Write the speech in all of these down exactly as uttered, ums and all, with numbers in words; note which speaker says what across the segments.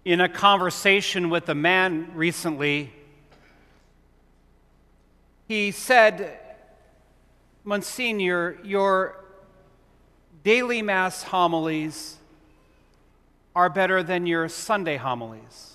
Speaker 1: In a conversation with a man recently, he said, "Monsignor, your daily Mass homilies are better than your Sunday homilies."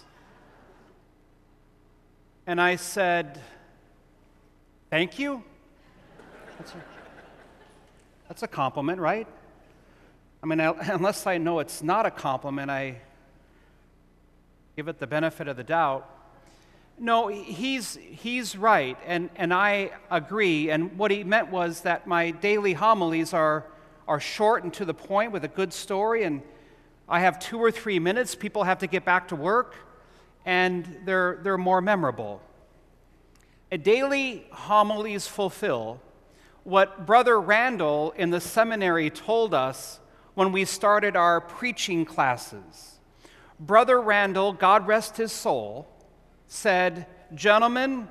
Speaker 1: And I said, "Thank you." That's a, that's a compliment, right? I mean, unless I know it's not a compliment, I give it the benefit of the doubt. No, he's, he's right, and, and I agree. And what he meant was that my daily homilies are, are short and to the point with a good story, and I have two or three minutes. People have to get back to work, and they're, they're more memorable. A daily homilies fulfill what Brother Randall in the seminary told us when we started our preaching classes. Brother Randall, God rest his soul, said, "Gentlemen,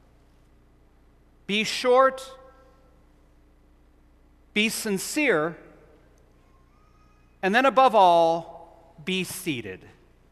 Speaker 1: be short, be sincere, and then above all, be seated."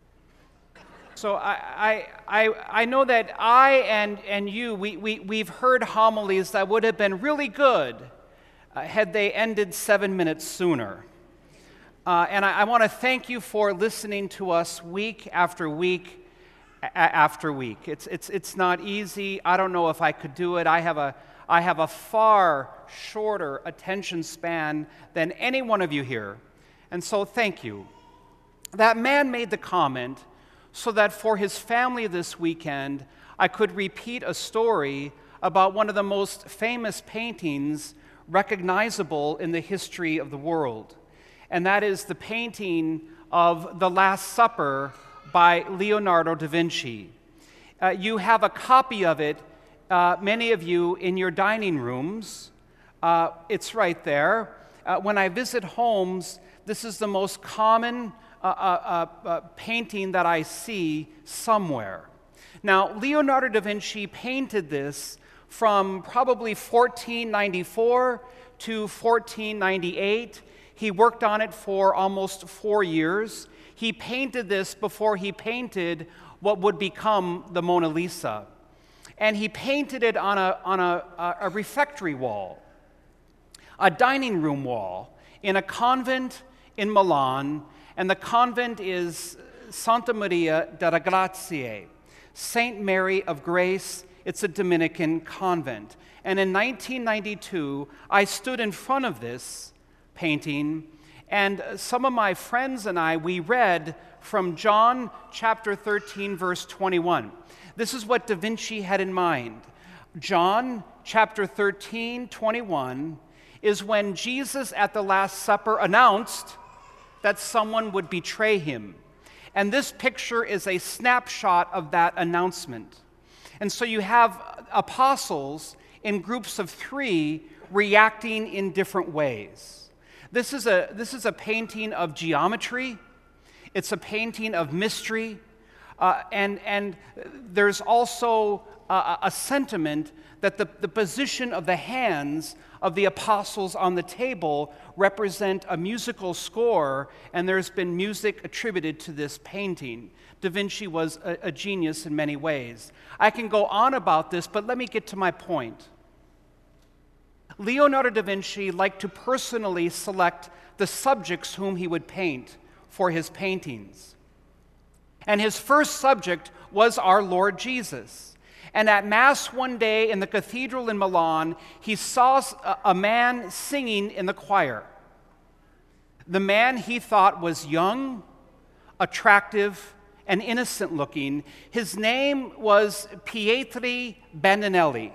Speaker 1: So I, I, I, I know that I and, and you, we, we, we've heard homilies that would have been really good uh, had they ended seven minutes sooner. Uh, and I, I want to thank you for listening to us week after week a- after week. It's, it's, it's not easy. I don't know if I could do it. I have a, I have a far shorter attention span than any one of you here. And so thank you. That man made the comment so that for his family this weekend, I could repeat a story about one of the most famous paintings recognizable in the history of the world. And that is the painting of The Last Supper by Leonardo da Vinci. Uh, you have a copy of it, uh, many of you, in your dining rooms. Uh, it's right there. Uh, when I visit homes, this is the most common uh, uh, uh, painting that I see somewhere. Now, Leonardo da Vinci painted this from probably fourteen ninety-four to fourteen ninety-eight. He worked on it for almost four years. He painted this before he painted what would become the Mona Lisa. And he painted it on a, on a, a refectory wall, a dining room wall, in a convent in Milan. And the convent is Santa Maria della Grazie, Saint Mary of Grace. It's a Dominican convent. And in nineteen ninety-two, I stood in front of this painting, and some of my friends and I, we read from John chapter thirteen, verse twenty-one. This is what Da Vinci had in mind. John chapter thirteen, twenty-one is when Jesus at the Last Supper announced that someone would betray him. And this picture is a snapshot of that announcement. And so you have apostles in groups of three reacting in different ways. This is a, this is a painting of geometry. It's a painting of mystery. Uh, and, and there's also a, a sentiment that the, the position of the hands of the apostles on the table represent a musical score, and there's been music attributed to this painting. Da Vinci was a, a genius in many ways. I can go on about this, but let me get to my point. Leonardo da Vinci liked to personally select the subjects whom he would paint for his paintings. And his first subject was our Lord Jesus. And at Mass one day in the cathedral in Milan, he saw a man singing in the choir. The man he thought was young, attractive, and innocent looking. His name was Pietro Bandinelli.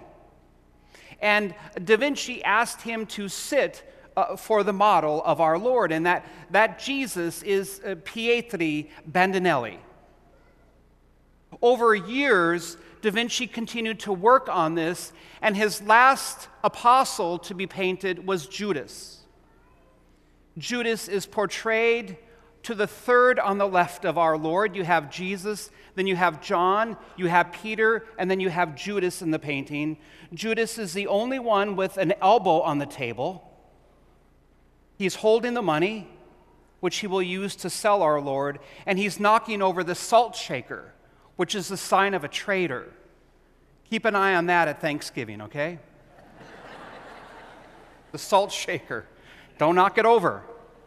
Speaker 1: And Da Vinci asked him to sit uh, for the model of our Lord, and that, that Jesus is uh, Pietro Bandinelli. Over years, Da Vinci continued to work on this, and his last apostle to be painted was Judas. Judas is portrayed to the third on the left of our Lord. You have Jesus, then you have John, you have Peter, and then you have Judas in the painting. Judas is the only one with an elbow on the table. He's holding the money. which he will use to sell our Lord, and he's knocking over the salt shaker, which is the sign of a traitor. Keep an eye on that at Thanksgiving, okay? The salt shaker. Don't knock it over.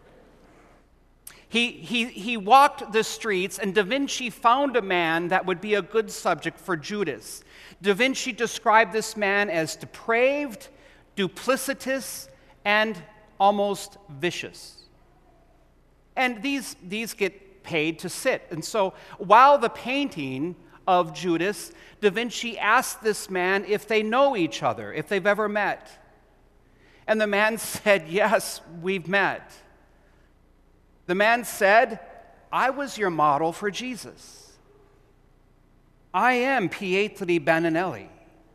Speaker 1: He, he, he walked the streets, and Da Vinci found a man that would be a good subject for Judas. Da Vinci described this man as depraved, duplicitous, and almost vicious. And these, these get paid to sit. And so while the painting of Judas, Da Vinci asked this man if they know each other, if they've ever met. And the man said, yes, we've met. The man said, I was your model for Jesus. I am Pietro Baninelli.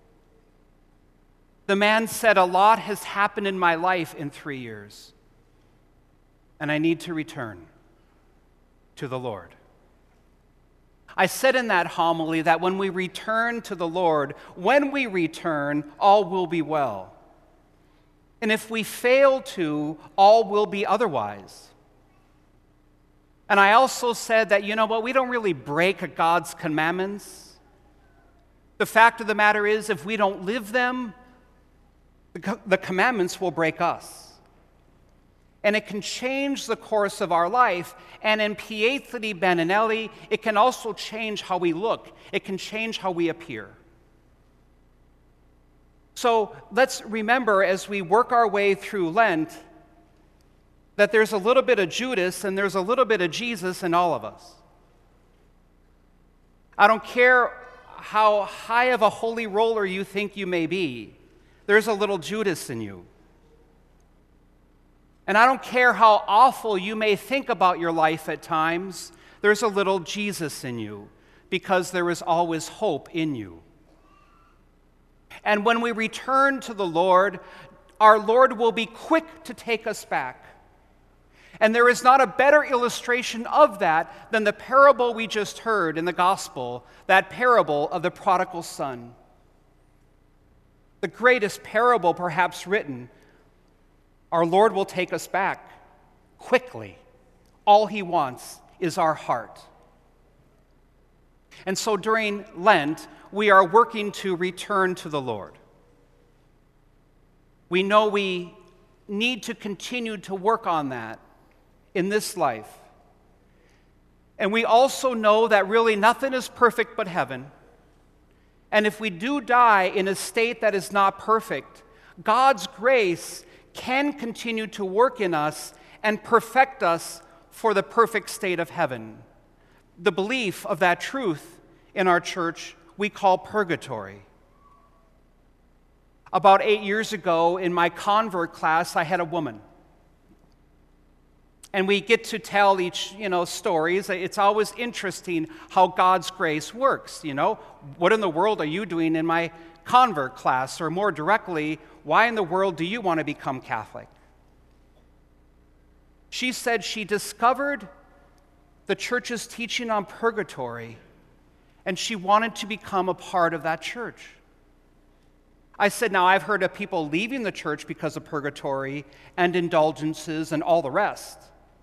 Speaker 1: The man said, a lot has happened in my life in three years, and I need to return to the Lord. I said in that homily that when we return to the Lord, when we return, all will be well. And if we fail to, all will be otherwise. And I also said that, you know what, we don't really break God's commandments. The fact of the matter is, if we don't live them, the commandments will break us. And it can change the course of our life. And in Pietro Baninelli, it can also change how we look. It can change how we appear. So let's remember as we work our way through Lent that there's a little bit of Judas and there's a little bit of Jesus in all of us. I don't care how high of a holy roller you think you may be, there's a little Judas in you. And I don't care how awful you may think about your life at times, there's a little Jesus in you, because there is always hope in you. And when we return to the Lord, our Lord will be quick to take us back. And there is not a better illustration of that than the parable we just heard in the gospel, that parable of the prodigal son. The greatest parable perhaps written. Our Lord will take us back quickly. All he wants is our heart. And so during Lent, we are working to return to the Lord. We know we need to continue to work on that in this life. And we also know that really nothing is perfect but heaven. And if we do die in a state that is not perfect, God's grace can continue to work in us and perfect us for the perfect state of heaven. The belief of that truth in our church we call purgatory. About eight years ago in my convert class, I had a woman. And we get to tell each, you know, stories. It's always interesting how God's grace works, you know. What in the world are you doing in my convert class? Or more directly, why in the world do you want to become Catholic? She said she discovered the church's teaching on purgatory, and she wanted to become a part of that church. I said, now I've heard of people leaving the church because of purgatory and indulgences and all the rest.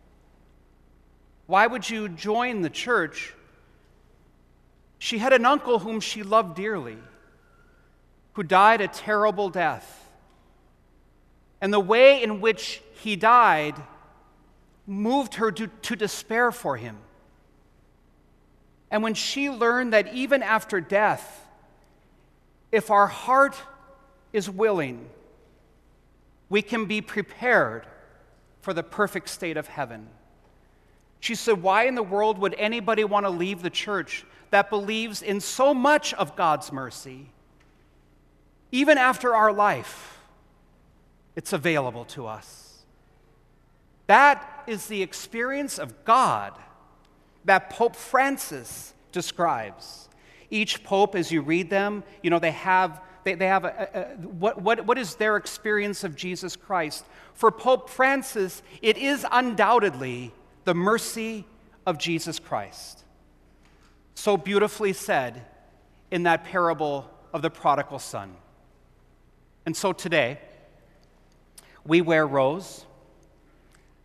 Speaker 1: Why would you join the church? She had an uncle whom she loved dearly, who died a terrible death. And the way in which he died moved her to, to despair for him. And when she learned that even after death, if our heart is willing, we can be prepared for the perfect state of heaven. She said, why in the world would anybody want to leave the church that believes in so much of God's mercy? Even after our life, it's available to us. That is the experience of God that Pope Francis describes. Each pope, as you read them, you know, they have they, they have a, a, a, what, what, what is their experience of Jesus Christ? For Pope Francis, it is undoubtedly the mercy of Jesus Christ. So beautifully said in that parable of the prodigal son. And so today, we wear rose,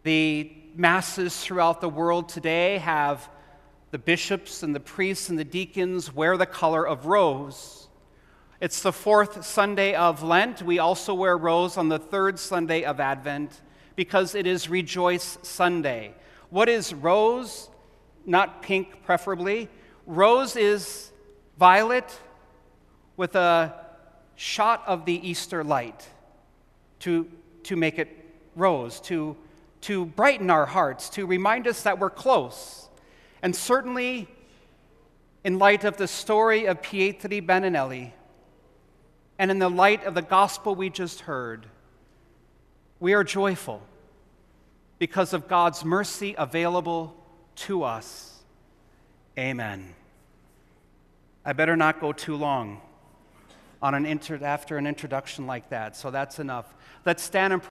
Speaker 1: The masses throughout the world today have the bishops and the priests and the deacons wear the color of rose. It's the fourth Sunday of Lent. We also wear rose on the third Sunday of Advent because it is Rejoice Sunday. What is rose? Not pink, preferably. Rose is violet with a shot of the Easter light to, to make it rose, to, to brighten our hearts, to remind us that we're close. And certainly, in light of the story of Pietri Beninelli, and in the light of the gospel we just heard, we are joyful because of God's mercy available to us. Amen. I better not go too long on an inter- after an introduction like that, so that's enough. Let's stand and pray.